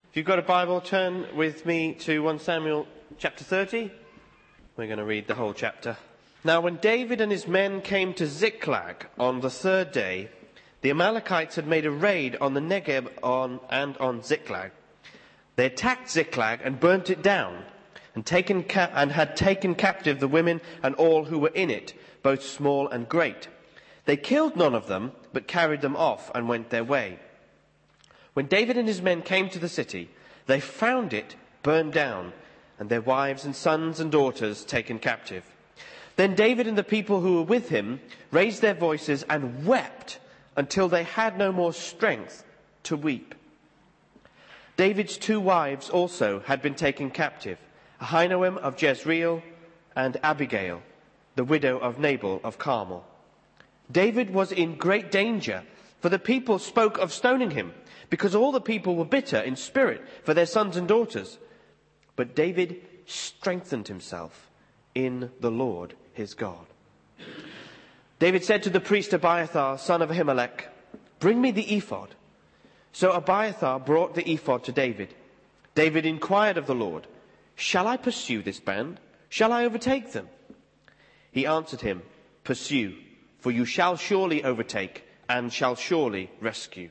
If you've got a Bible, turn with me to 1 Samuel chapter 30. We're going to read the whole chapter. Now, when David and his men came to Ziklag on the third day, the Amalekites had made a raid on the Negeb and on Ziklag. They attacked Ziklag and burnt it down, and had taken captive the women and all who were in it, both small and great. They killed none of them, but carried them off and went their way. When David and his men came to the city, they found it burned down, and their wives and sons and daughters taken captive. Then David and the people who were with him raised their voices and wept until they had no more strength to weep. David's 2 wives also had been taken captive, Ahinoam of Jezreel and Abigail, the widow of Nabal of Carmel. David was in great danger, for the people spoke of stoning him, because all the people were bitter in spirit for their sons and daughters. But David strengthened himself in the Lord his God. David said to the priest Abiathar, son of Ahimelech, "Bring me the ephod." So Abiathar brought the ephod to David. David inquired of the Lord, "Shall I pursue this band? Shall I overtake them?" He answered him, "Pursue, for you shall surely overtake and shall surely rescue."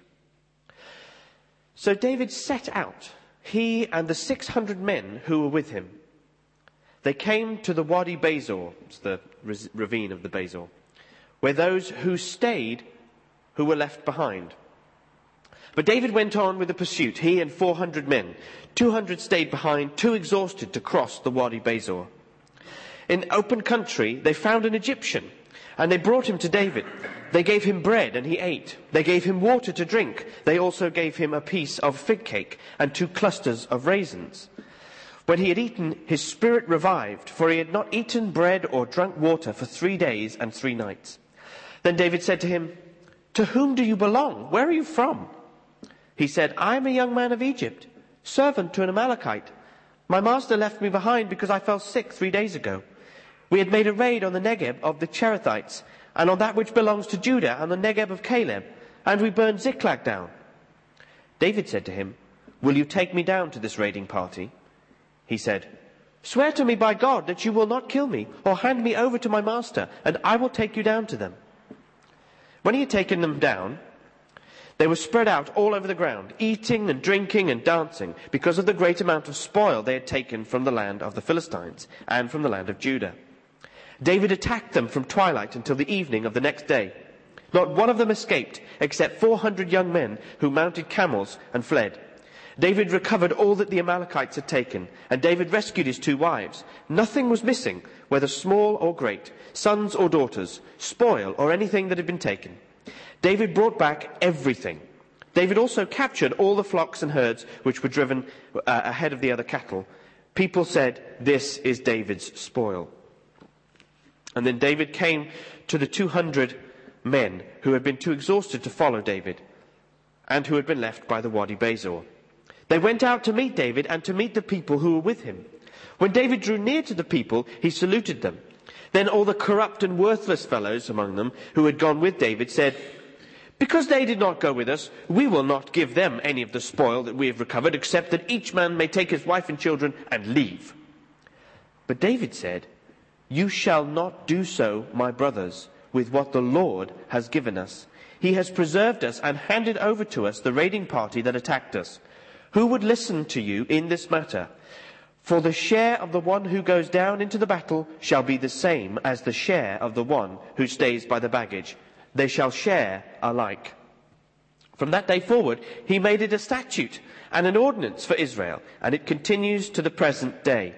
So David set out, he and the 600 men who were with him. They came to the Wadi Bezor, it's the ravine of the Bezor, where those who stayed who were left behind. But David went on with the pursuit, he and 400 men. 200 stayed behind, too exhausted to cross the Wadi Bezor. In open country, they found an Egyptian, and they brought him to David. They gave him bread, and he ate. They gave him water to drink. They also gave him a piece of fig cake and 2 clusters of raisins. When he had eaten, his spirit revived, for he had not eaten bread or drunk water for 3 days and 3 nights. Then David said to him, "To whom do you belong? Where are you from?" He said, "I am a young man of Egypt, servant to an Amalekite. My master left me behind because I fell sick 3 days ago. We had made a raid on the Negeb of the Cherethites, and on that which belongs to Judah, and the Negeb of Caleb, and we burned Ziklag down." David said to him, "Will you take me down to this raiding party?" He said, "Swear to me by God that you will not kill me, or hand me over to my master, and I will take you down to them." When he had taken them down, they were spread out all over the ground, eating and drinking and dancing, because of the great amount of spoil they had taken from the land of the Philistines and from the land of Judah. David attacked them from twilight until the evening of the next day. Not one of them escaped, except 400 young men who mounted camels and fled. David recovered all that the Amalekites had taken, and David rescued his 2 wives. Nothing was missing, whether small or great, sons or daughters, spoil or anything that had been taken. David brought back everything. David also captured all the flocks and herds which were driven ahead of the other cattle. People said, "This is David's spoil." And then David came to the 200 men who had been too exhausted to follow David and who had been left by the Wadi Bezor. They went out to meet David and to meet the people who were with him. When David drew near to the people, he saluted them. Then all the corrupt and worthless fellows among them who had gone with David said, "Because they did not go with us, we will not give them any of the spoil that we have recovered, except that each man may take his wife and children and leave." But David said, "You shall not do so, my brothers, with what the Lord has given us. He has preserved us and handed over to us the raiding party that attacked us. Who would listen to you in this matter? For the share of the one who goes down into the battle shall be the same as the share of the one who stays by the baggage. They shall share alike." From that day forward, he made it a statute and an ordinance for Israel, and it continues to the present day.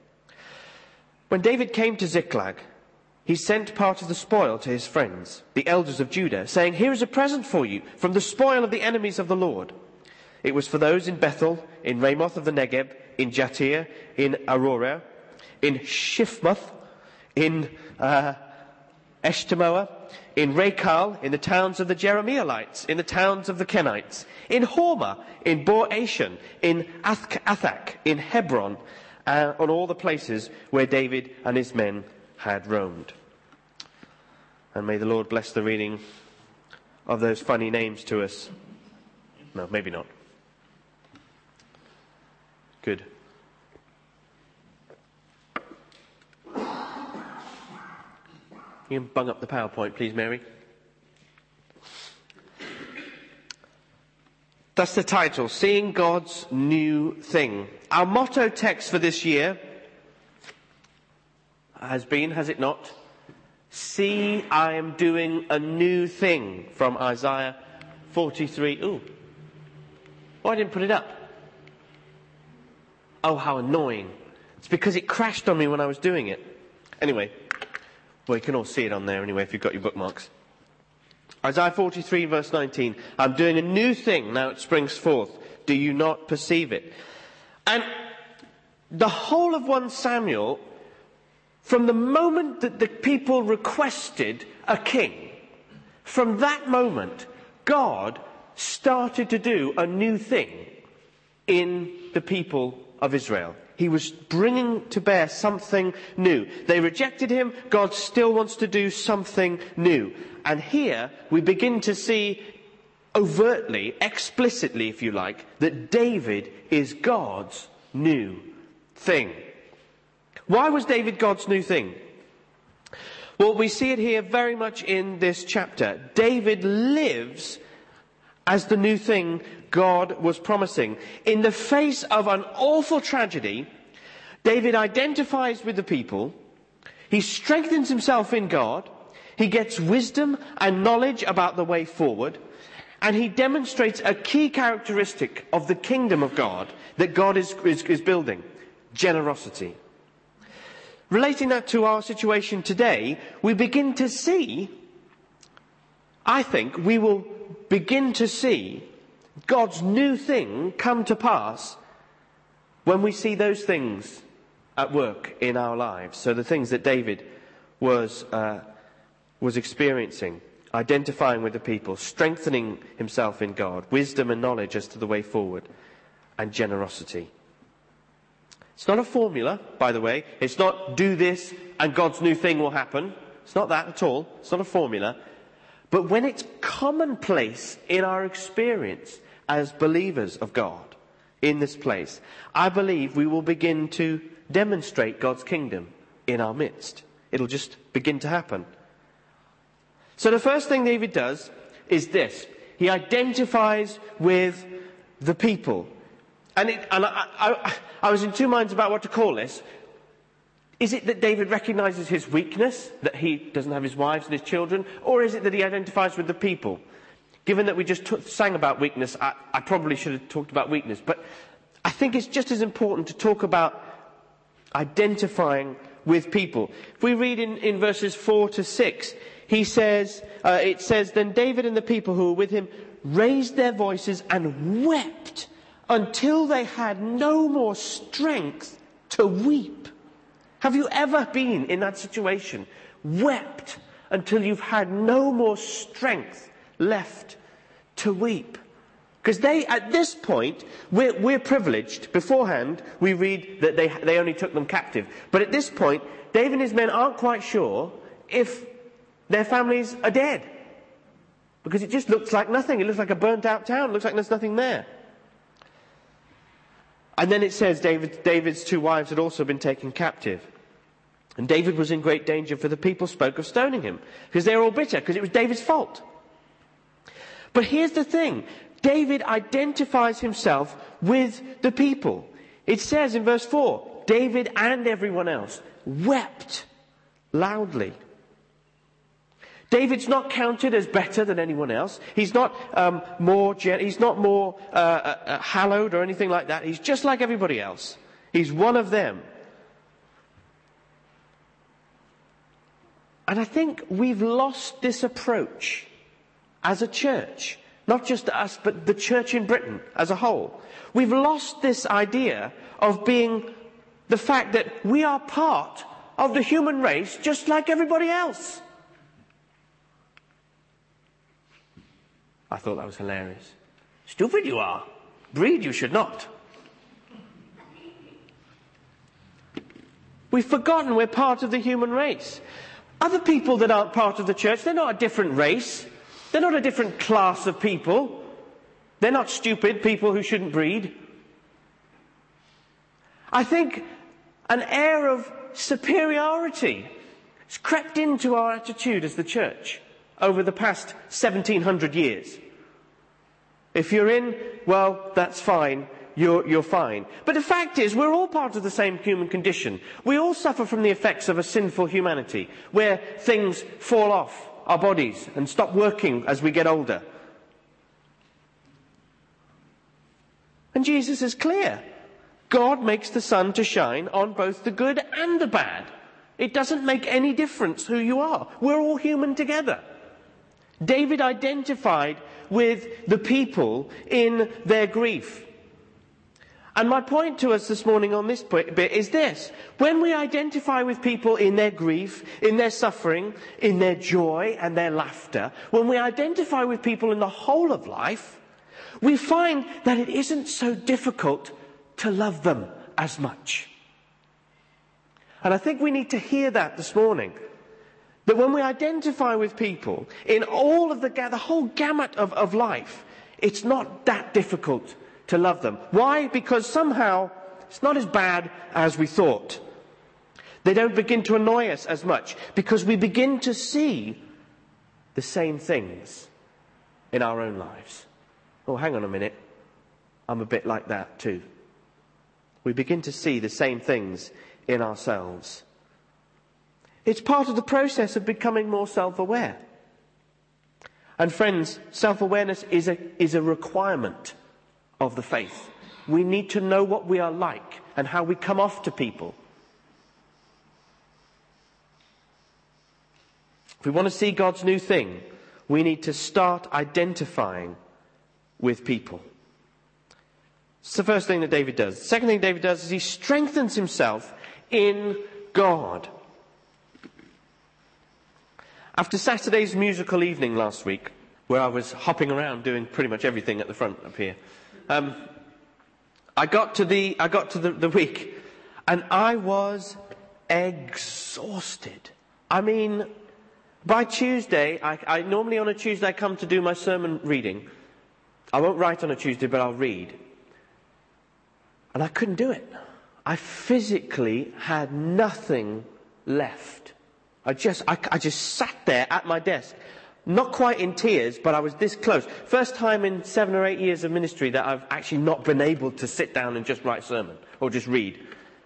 When David came to Ziklag, he sent part of the spoil to his friends, the elders of Judah, saying, "Here is a present for you from the spoil of the enemies of the Lord." It was for those in Bethel, in Ramoth of the Negeb, in Jatir, in Aurora, in Shifmoth, in Eshtemoa, in Rekal, in the towns of the Jeremielites, in the towns of the Kenites, in Hormah, in Bor-Ashan, in Athak, in Hebron, on all the places where David and his men had roamed. And may the Lord bless the reading of those funny names to us. No, maybe not. Good. You can bung up the PowerPoint, please, Mary. That's the title, Seeing God's New Thing. Our motto text for this year has been, has it not? See, I am doing a new thing, from Isaiah 43. Ooh. Oh, I didn't put it up. Oh, how annoying. It's because it crashed on me when I was doing it. Anyway, well, you can all see it on there anyway if you've got your bookmarks. Isaiah 43 verse 19. I'm doing a new thing, now it springs forth. Do you not perceive it? And the whole of 1 Samuel, from the moment that the people requested a king, from that moment, God started to do a new thing in the people of Israel. He was bringing to bear something new. They rejected him. God still wants to do something new. And here we begin to see overtly, explicitly, if you like, that David is God's new thing. Why was David God's new thing? Well, we see it here very much in this chapter. David lives as the new thing God was promising. In the face of an awful tragedy, David identifies with the people. He strengthens himself in God. He gets wisdom and knowledge about the way forward. And he demonstrates a key characteristic of the kingdom of God that God is building: generosity. Relating that to our situation today, we begin to see, I think, we will begin to see God's new thing come to pass when we see those things at work in our lives. So the things that David was experiencing, identifying with the people, strengthening himself in God, wisdom and knowledge as to the way forward, and generosity. It's not a formula, by the way. It's not do this and God's new thing will happen. It's not that at all. It's not a formula. But when it's commonplace in our experience as believers of God in this place, I believe we will begin to demonstrate God's kingdom in our midst. It'll just begin to happen. So the first thing David does is this. He identifies with the people. And I was in two minds about what to call this. Is it that David recognizes his weakness, that he doesn't have his wives and his children, or is it that he identifies with the people? Given that we just sang about weakness, I probably should have talked about weakness, but I think it's just as important to talk about identifying with people. If we read in verses 4 to 6, it says, Then David and the people who were with him raised their voices and wept until they had no more strength to weep. Have you ever been in that situation? Wept until you've had no more strength left to weep? Because at this point, we're privileged. Beforehand, we read that they only took them captive. But at this point, David and his men aren't quite sure if their families are dead. Because it just looks like nothing. It looks like a burnt out town. It looks like there's nothing there. And then it says David's two wives had also been taken captive. And David was in great danger, for the people spoke of stoning him. Because they were all bitter, because it was David's fault. But here's the thing. David identifies himself with the people. It says in verse 4, David and everyone else wept loudly. David's not counted as better than anyone else. He's not more hallowed or anything like that. He's just like everybody else. He's one of them. And I think we've lost this approach as a church. Not just us, but the church in Britain as a whole. We've lost this idea of being the fact that we are part of the human race just like everybody else. I thought that was hilarious. Stupid you are. Breed you should not. We've forgotten we're part of the human race. Other people that aren't part of the church, they're not a different race. They're not a different class of people. They're not stupid people who shouldn't breed. I think an air of superiority has crept into our attitude as the church over the past 1700 years. If you're in, well, that's fine. You're fine. But the fact is, we're all part of the same human condition. We all suffer from the effects of a sinful humanity, where things fall off our bodies and stop working as we get older. And Jesus is clear. God makes the sun to shine on both the good and the bad. It doesn't make any difference who you are. We're all human together. David identified with the people in their grief. And my point to us this morning on this bit is this. When we identify with people in their grief, in their suffering, in their joy and their laughter, when we identify with people in the whole of life, we find that it isn't so difficult to love them as much. And I think we need to hear that this morning. That when we identify with people in all of the whole gamut of life, it's not that difficult to love them. Why? Because somehow it's not as bad as we thought. They don't begin to annoy us as much because we begin to see the same things in our own lives. Oh, hang on a minute. I'm a bit like that too. We begin to see the same things in ourselves. It's part of the process of becoming more self-aware. And friends, self-awareness is a requirement of the faith. We need to know what we are like and how we come off to people. If we want to see God's new thing, we need to start identifying with people. It's the first thing that David does. The second thing David does is he strengthens himself in God. After Saturday's musical evening last week, where I was hopping around doing pretty much everything at the front up here, I got to the week, and I was exhausted. I mean, by Tuesday, I normally on a Tuesday I come to do my sermon reading. I won't write on a Tuesday, but I'll read. And I couldn't do it. I physically had nothing left. I just sat there at my desk. Not quite in tears, but I was this close. First time in 7 or 8 years of ministry that I've actually not been able to sit down and just write a sermon or just read.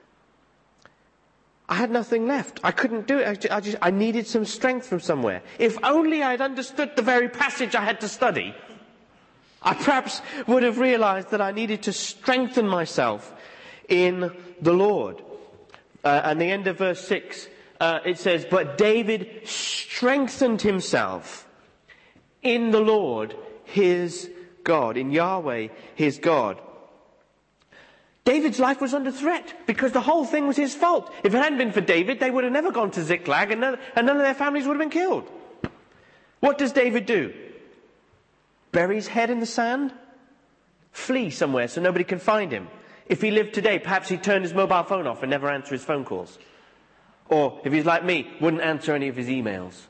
I had nothing left. I couldn't do it. I needed some strength from somewhere. If only I'd understood the very passage I had to study, I perhaps would have realized that I needed to strengthen myself in the Lord. And the end of verse 6, it says, "But David strengthened himself in the Lord, his God," in Yahweh, his God. David's life was under threat because the whole thing was his fault. If it hadn't been for David, they would have never gone to Ziklag and none of their families would have been killed. What does David do? Bury his head in the sand? Flee somewhere so nobody can find him? If he lived today, perhaps he'd turn his mobile phone off and never answer his phone calls. Or, if he's like me, wouldn't answer any of his emails.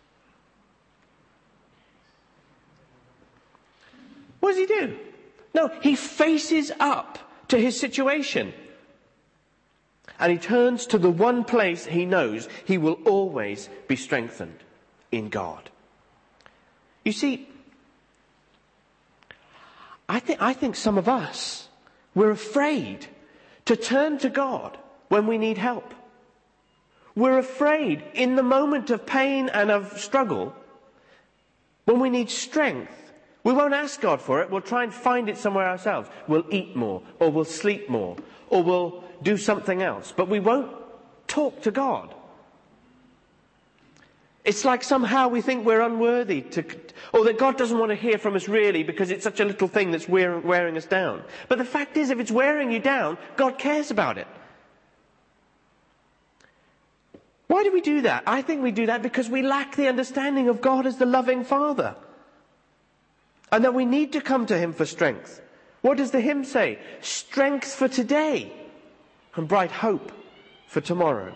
What does he do? No, he faces up to his situation. And he turns to the one place he knows he will always be strengthened, in God. You see, I think some of us, we're afraid to turn to God when we need help. We're afraid in the moment of pain and of struggle, when we need strength, we won't ask God for it. We'll try and find it somewhere ourselves. We'll eat more, or we'll sleep more, or we'll do something else. But we won't talk to God. It's like somehow we think we're unworthy or that God doesn't want to hear from us really because it's such a little thing that's wearing us down. But the fact is, if it's wearing you down, God cares about it. Why do we do that? I think we do that because we lack the understanding of God as the loving Father. And that we need to come to Him for strength. What does the hymn say? Strength for today and bright hope for tomorrow.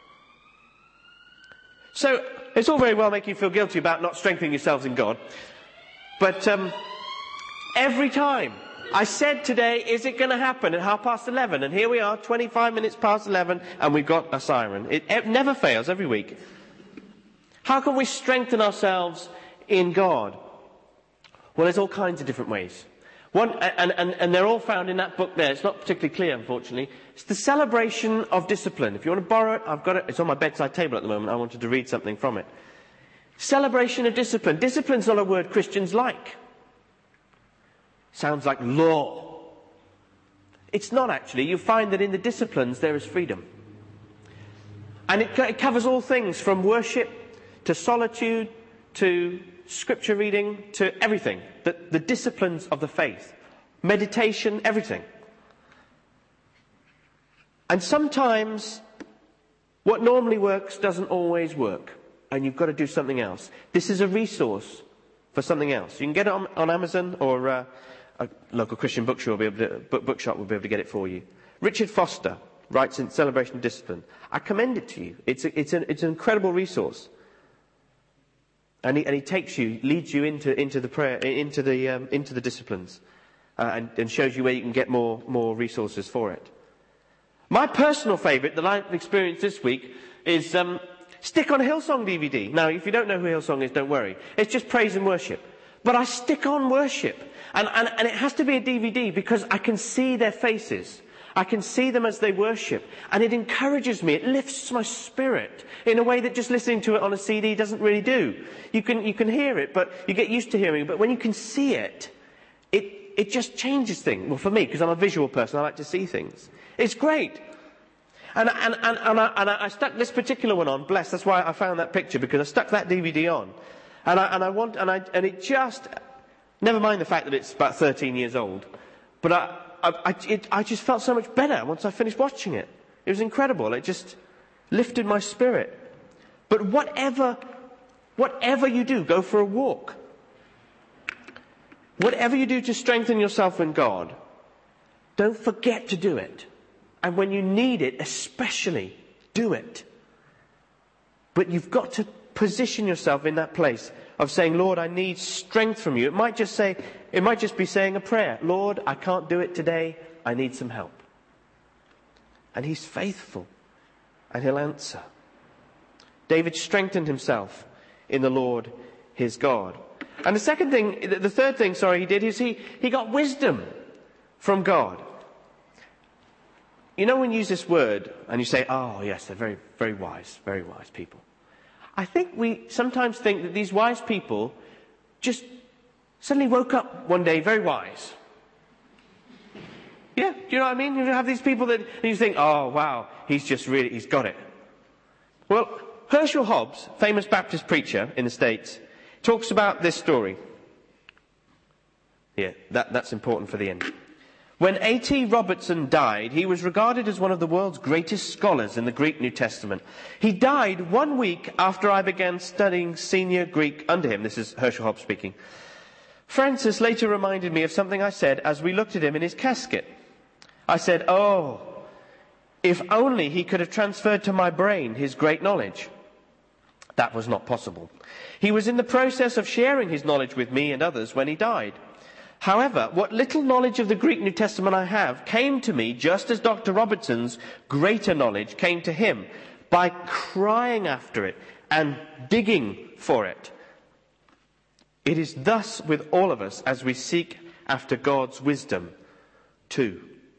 So, it's all very well making you feel guilty about not strengthening yourselves in God. But every time I said today, is it going to happen at 11:30? And here we are, 25 minutes past 11, and we've got a siren. It never fails, every week. How can we strengthen ourselves in God? Well, there's all kinds of different ways. One, and they're all found in that book there. It's not particularly clear, unfortunately. It's the celebration of discipline. If you want to borrow it, I've got it. It's on my bedside table at the moment. I wanted to read something from it. Celebration of discipline. Discipline's not a word Christians like. Sounds like law. It's not actually. You find that in the disciplines there is freedom. And it covers all things from worship to solitude to scripture reading to everything. The disciplines of the faith. Meditation, everything. And sometimes what normally works doesn't always work. And you've got to do something else. This is a resource for something else. You can get it on Amazon, or a local Christian bookshop will be able to get it for you. Richard Foster writes in Celebration of Discipline. I commend it to you. It's an incredible resource. And he leads you into the prayer, into the disciplines, and shows you where you can get more resources for it. My personal favourite that I've experienced this week is stick on Hillsong DVD. Now, if you don't know who Hillsong is, don't worry. It's just praise and worship. But I stick on worship, and it has to be a DVD because I can see their faces. I can see them as they worship, and it encourages me. It lifts my spirit in a way that just listening to it on a CD doesn't really do. You can hear it, but you get used to hearing it. But when you can see it, it just changes things. Well, for me, because I'm a visual person, I like to see things. It's great. And I stuck this particular one on. Bless. That's why I found that picture, because I stuck that DVD on, and it just, never mind the fact that it's about 13 years old, but I just felt so much better once I finished watching it. It was incredible. It just lifted my spirit. But whatever you do, go for a walk. Whatever you do to strengthen yourself in God, don't forget to do it. And when you need it, especially, do it. But you've got to position yourself in that place of saying, Lord, I need strength from you. It might just be saying a prayer. Lord, I can't do it today. I need some help. And he's faithful. And he'll answer. David strengthened himself in the Lord his God. And the third thing he did is he got wisdom from God. You know, when you use this word and you say, oh yes, they're very, very wise people. I think we sometimes think that these wise people just suddenly woke up one day very wise. Yeah, do you know what I mean? You have these people that you think, oh wow, he's got it. Well, Herschel Hobbs, famous Baptist preacher in the States, talks about this story. Yeah, that's important for the end. When A.T. Robertson died, he was regarded as one of the world's greatest scholars in the Greek New Testament. He died 1 week after I began studying senior Greek under him. This is Herschel Hobbs speaking. Francis later reminded me of something I said as we looked at him in his casket. I said, oh, if only he could have transferred to my brain his great knowledge. That was not possible. He was in the process of sharing his knowledge with me and others when he died. However, what little knowledge of the Greek New Testament I have came to me just as Dr. Robertson's greater knowledge came to him, by crying after it and digging for it. It is thus with all of us as we seek after God's wisdom too.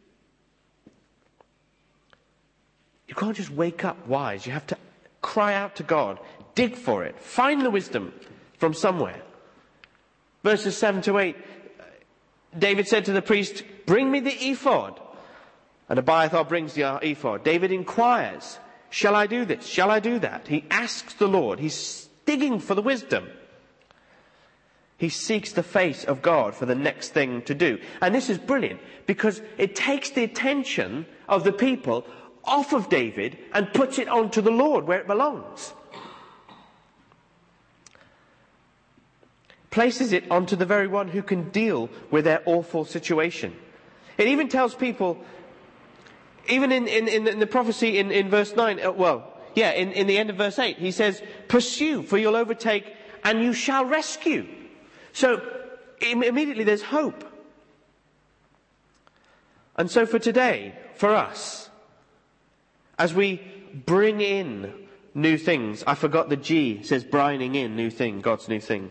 You can't just wake up wise. You have to cry out to God, dig for it, find the wisdom from somewhere. Verses 7 to 8. David said to the priest, bring me the ephod. And Abiathar brings the ephod. David inquires, shall I do this? Shall I do that? He asks the Lord. He's digging for the wisdom. He seeks the face of God for the next thing to do. And this is brilliant because it takes the attention of the people off of David and puts it onto the Lord where it belongs. Places it onto the very one who can deal with their awful situation. It even tells people, even in the prophecy in verse 9, in the end of verse 8, he says, pursue, for you'll overtake, and you shall rescue. So, immediately there's hope. And so for today, for us, as we bring in new things, I forgot the G, it says brining in new thing, God's new thing.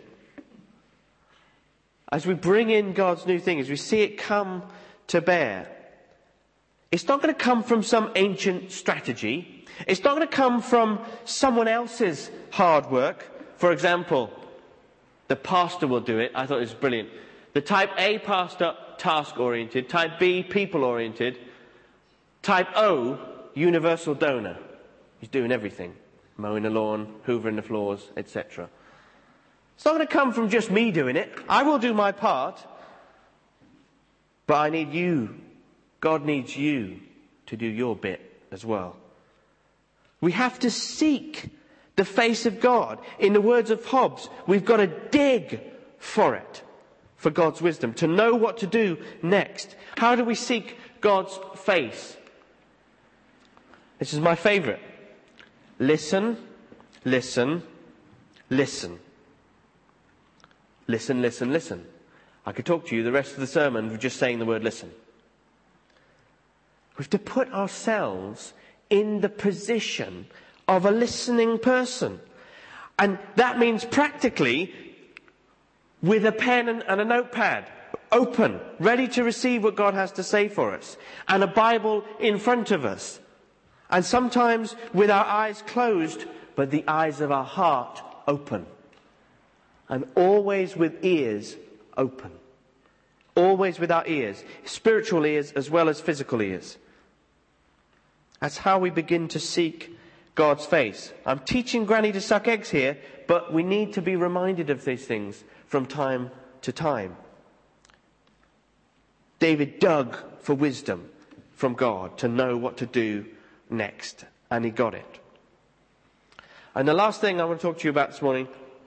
As we bring in God's new thing, as we see it come to bear, it's not going to come from some ancient strategy. It's not going to come from someone else's hard work. For example, the pastor will do it. I thought it was brilliant. The type A pastor, task-oriented. Type B, people-oriented. Type O, universal donor. He's doing everything. Mowing the lawn, hoovering the floors, etc. It's not going to come from just me doing it. I will do my part. But I need you. God needs you to do your bit as well. We have to seek the face of God. In the words of Hobbes, we've got to dig for it, for God's wisdom, to know what to do next. How do we seek God's face? This is my favourite. Listen, listen, listen. Listen, listen, listen. I could talk to you the rest of the sermon with just saying the word listen. We have to put ourselves in the position of a listening person. And that means practically with a pen and a notepad, open, ready to receive what God has to say for us, and a Bible in front of us. And sometimes with our eyes closed, but the eyes of our heart open. And always with ears open. Always with our ears, spiritual ears as well as physical ears. That's how we begin to seek God's face. I'm teaching Granny to suck eggs here, but we need to be reminded of these things from time to time. David dug for wisdom from God to know what to do next, and he got it. And the last thing I want to talk to you about this morning,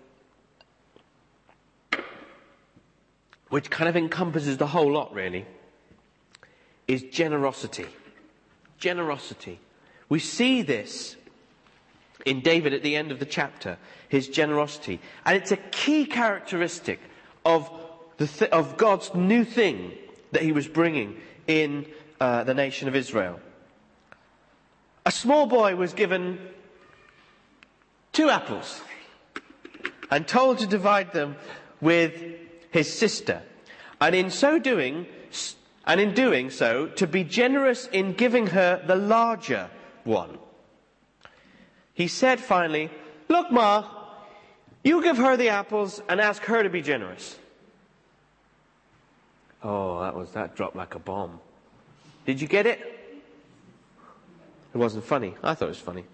which kind of encompasses the whole lot really, is generosity. Generosity. We see this in David at the end of the chapter, his generosity. And it's a key characteristic of of God's new thing that he was bringing in the nation of Israel. A small boy was given 2 apples and told to divide them with his sister. And in doing so, to be generous in giving her the larger one. He said finally, "Look, Ma, you give her the apples and ask her to be generous." Oh, that dropped like a bomb. Did you get it? It wasn't funny. I thought it was funny.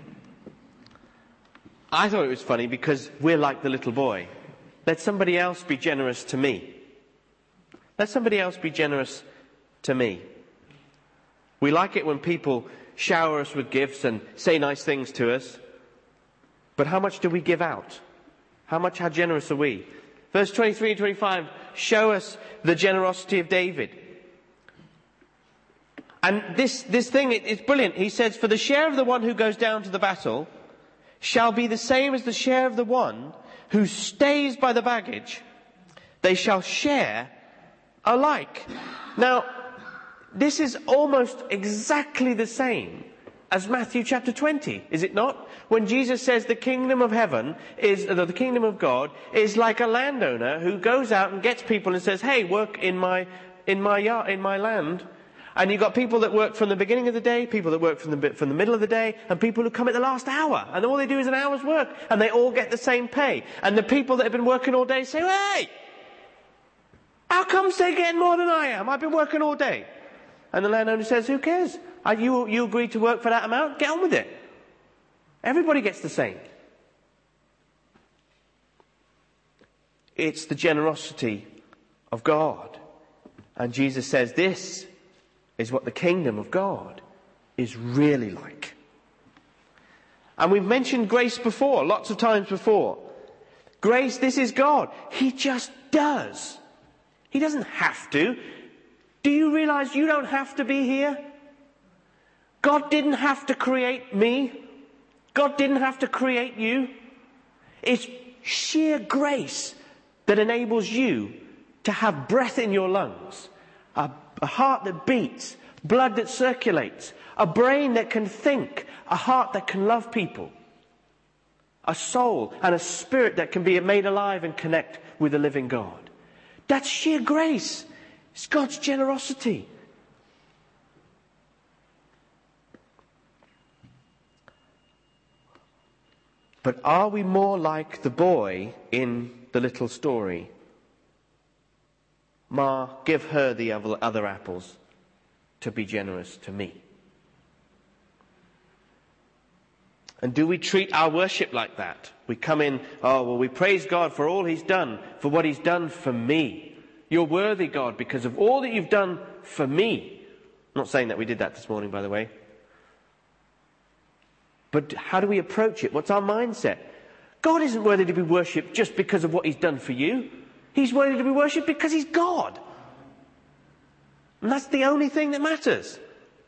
I thought it was funny because we're like the little boy. Let somebody else be generous to me. Let somebody else be generous to me. We like it when people shower us with gifts and say nice things to us. But how much do we give out? How generous are we? Verse 23 and 25 show us the generosity of David. And this thing is brilliant. He says, "For the share of the one who goes down to the battle shall be the same as the share of the one who stays by the baggage. They shall share alike." Now, this is almost exactly the same as Matthew chapter 20, is it not? When Jesus says the kingdom of heaven the kingdom of God is like a landowner who goes out and gets people and says, "Hey, work in my land." And you've got people that work from the beginning of the day, people that work from the middle of the day, and people who come at the last hour. And all they do is an hour's work, and they all get the same pay. And the people that have been working all day say, "Hey, how come they're getting more than I am? I've been working all day." And the landowner says, "Who cares? You agreed to work for that amount, get on with it." Everybody gets the same. It's the generosity of God. And Jesus says this is what the kingdom of God is really like. And we've mentioned grace before, lots of times before. Grace, this is God. He just does. He doesn't have to. Do you realize you don't have to be here? God didn't have to create me. God didn't have to create you. It's sheer grace that enables you to have breath in your lungs, a a heart that beats, blood that circulates, a brain that can think, a heart that can love people, a soul and a spirit that can be made alive and connect with the living God. That's sheer grace. It's God's generosity. But are we more like the boy in the little story? Ma, give her the other apples to be generous to me. And do we treat our worship like that? We come in, oh, well, we praise God for all He's done, for what He's done for me. You're worthy, God, because of all that you've done for me. I'm not saying that we did that this morning, by the way. But how do we approach it? What's our mindset? God isn't worthy to be worshipped just because of what He's done for you. He's worthy to be worshipped because He's God. And that's the only thing that matters.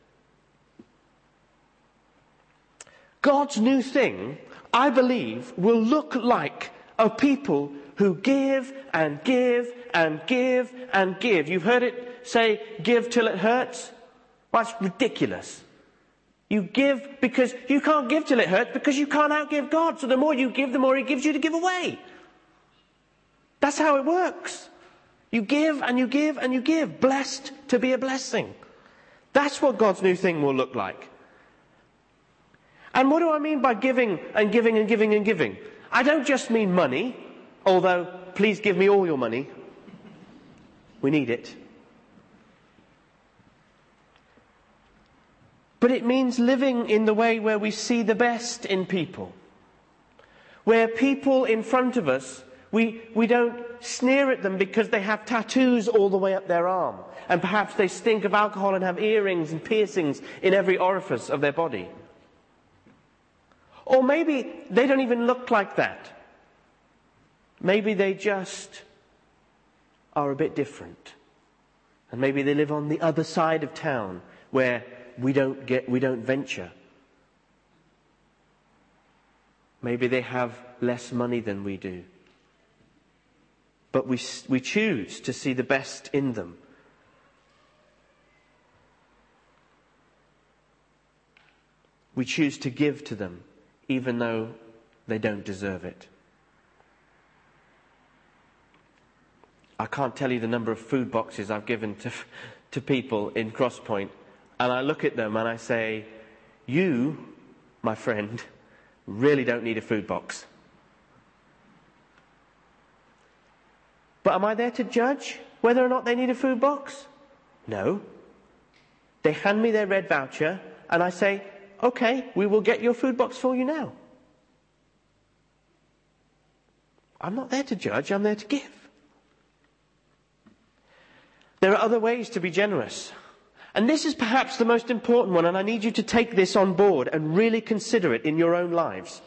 God's new thing, I believe, will look like a people who give and give and give and give. You've heard it say, give till it hurts? Well, that's ridiculous. You give because you can't give till it hurts because you can't outgive God. So the more you give, the more He gives you to give away. That's how it works. You give and you give and you give. Blessed to be a blessing. That's what God's new thing will look like. And what do I mean by giving and giving and giving and giving? I don't just mean money, although please give me all your money. We need it. But it means living in the way where we see the best in people. Where people in front of us, we don't sneer at them because they have tattoos all the way up their arm. And perhaps they stink of alcohol and have earrings and piercings in every orifice of their body. Or maybe they don't even look like that. Maybe they just are a bit different. And maybe they live on the other side of town where we don't venture. Maybe they have less money than we do. But we choose to see the best in them. We choose to give to them, even though they don't deserve it. I can't tell you the number of food boxes I've given to people in Crosspoint. And I look at them and I say, you, my friend, really don't need a food box. But am I there to judge whether or not they need a food box? No. They hand me their red voucher and I say, okay, we will get your food box for you now. I'm not there to judge, I'm there to give. There are other ways to be generous. And this is perhaps the most important one, and I need you to take this on board and really consider it in your own lives.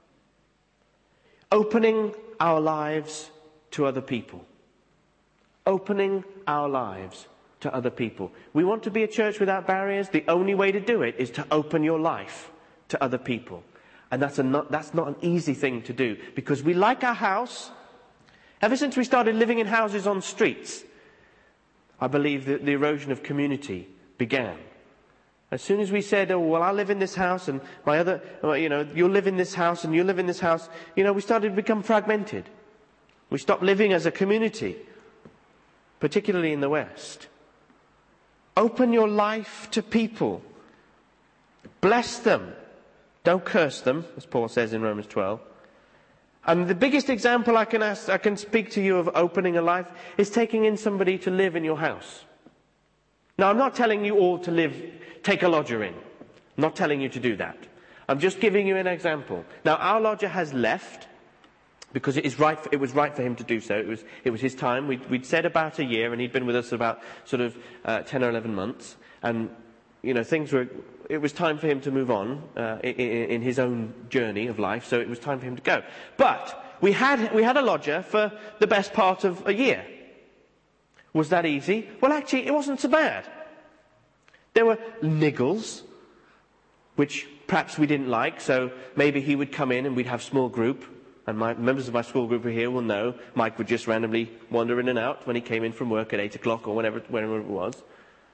Opening our lives to other people. Opening our lives to other people. We want to be a church without barriers. The only way to do it is to open your life to other people. And that's not an easy thing to do, because we like our house. Ever since we started living in houses on streets, I believe that the erosion of community began. As soon as we said, oh, well, I'll live in this house and my other, you'll live in this house and you'll live in this house, we started to become fragmented. We stopped living as a community, particularly in the West. Open your life to people. Bless them. Don't curse them, as Paul says in Romans 12. And the biggest example I can speak to you of opening a life is taking in somebody to live in your house. Now, I'm not telling you all to take a lodger in. I'm not telling you to do that. I'm just giving you an example. Now, our lodger has left because it was right for him to do so. It was his time. We'd said about a year, and he'd been with us about 10 or 11 months. And, it was time for him to move on in his own journey of life, so it was time for him to go. But we had a lodger for the best part of a year. Was that easy? Well, actually, it wasn't so bad. There were niggles, which perhaps we didn't like, so maybe he would come in and we'd have small group, and members of my small group here will know Mike would just randomly wander in and out when he came in from work at 8 o'clock or whenever it was.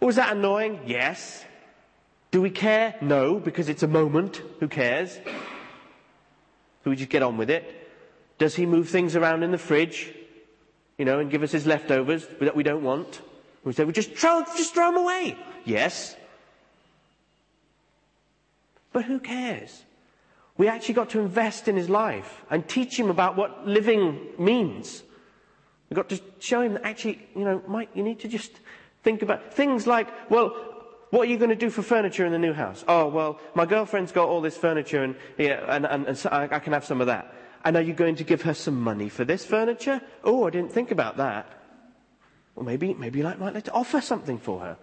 Was that annoying? Yes. Do we care? No, because it's a moment. Who cares? Do we just get on with it? Does he move things around in the fridge, and give us his leftovers that we don't want? We say, just throw them away. Yes. But who cares? We actually got to invest in his life and teach him about what living means. We've got to show him that actually, Mike, you need to just think about things like, well, what are you going to do for furniture in the new house? Oh, well, my girlfriend's got all this furniture and so I can have some of that. And are you going to give her some money for this furniture? Oh, I didn't think about that. Well, maybe you might like to offer something for her.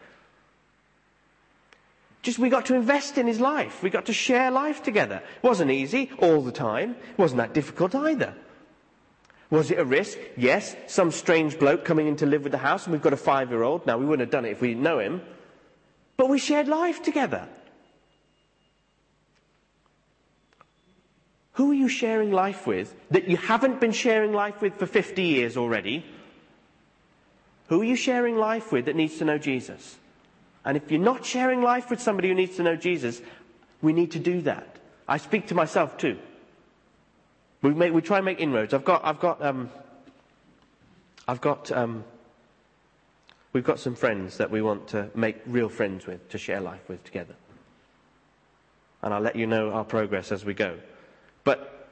We got to invest in his life. We got to share life together. It wasn't easy all the time. It wasn't that difficult either. Was it a risk? Yes. Some strange bloke coming in to live with the house, and we've got a 5-year-old. Now, we wouldn't have done it if we didn't know him. But we shared life together. Who are you sharing life with that you haven't been sharing life with for 50 years already? Who are you sharing life with that needs to know Jesus? And if you're not sharing life with somebody who needs to know Jesus, we need to do that. I speak to myself too. We try and make inroads. We've got some friends that we want to make real friends with, to share life with together. And I'll let you know our progress as we go. But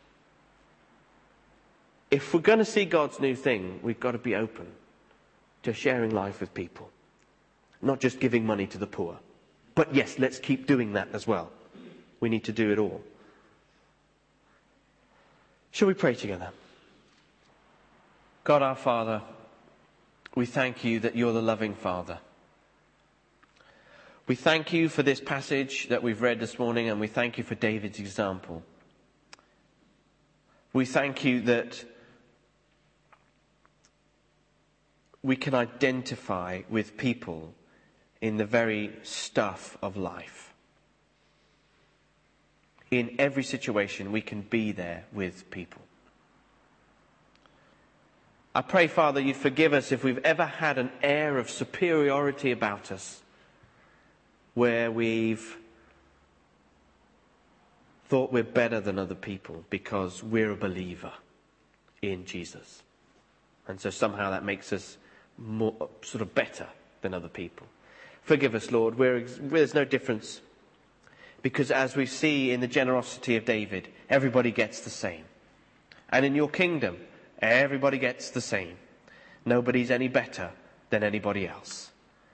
if we're going to see God's new thing, we've got to be open to sharing life with people. Not just giving money to the poor. But yes, let's keep doing that as well. We need to do it all. Shall we pray together? God our Father, we thank you that you're the loving Father. We thank you for this passage that we've read this morning, and we thank you for David's example. We thank you that we can identify with people in the very stuff of life. In every situation, we can be there with people. I pray, Father, you'd forgive us if we've ever had an air of superiority about us, where we've thought we're better than other people because we're a believer in Jesus. And so somehow that makes us more sort of better than other people. Forgive us, Lord, there's no difference. Because as we see in the generosity of David, everybody gets the same. And in your kingdom, everybody gets the same. Nobody's any better than anybody else.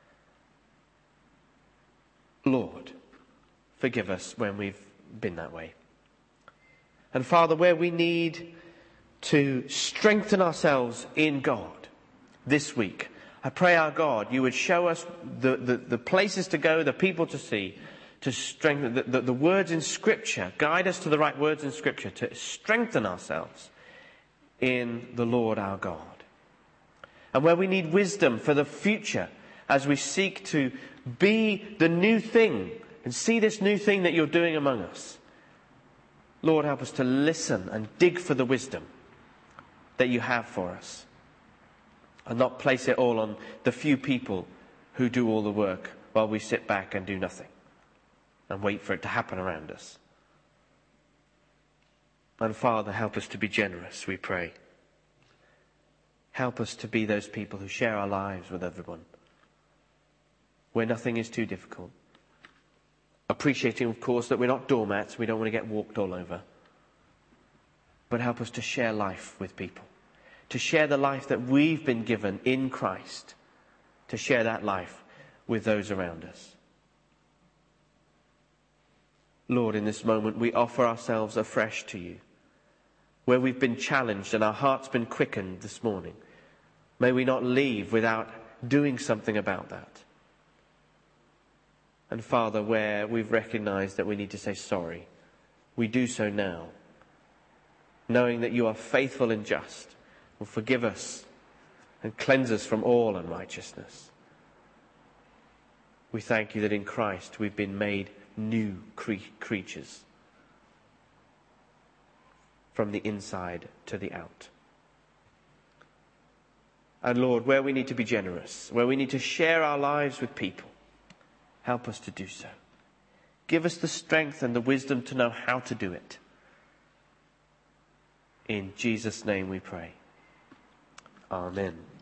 Lord, forgive us when we've been that way. And Father, where we need to strengthen ourselves in God this week, I pray, our God, you would show us the places to go, the people to see, to strengthen the words in Scripture. Guide us to the right words in Scripture to strengthen ourselves in the Lord our God. And where we need wisdom for the future as we seek to be the new thing and see this new thing that you're doing among us. Lord, help us to listen and dig for the wisdom that you have for us. And not place it all on the few people who do all the work while we sit back and do nothing and wait for it to happen around us. And Father, help us to be generous, we pray. Help us to be those people who share our lives with everyone, where nothing is too difficult. Appreciating, of course, that we're not doormats, we don't want to get walked all over. But help us to share life with people. To share the life that we've been given in Christ. To share that life with those around us. Lord, in this moment we offer ourselves afresh to you. Where we've been challenged and our heart's been quickened this morning. May we not leave without doing something about that. And Father, where we've recognized that we need to say sorry, we do so now. Knowing that you are faithful and just. Will forgive us and cleanse us from all unrighteousness. We thank you that in Christ we've been made new creatures from the inside to the out. And Lord, where we need to be generous, where we need to share our lives with people, help us to do so. Give us the strength and the wisdom to know how to do it. In Jesus' name we pray. Amen.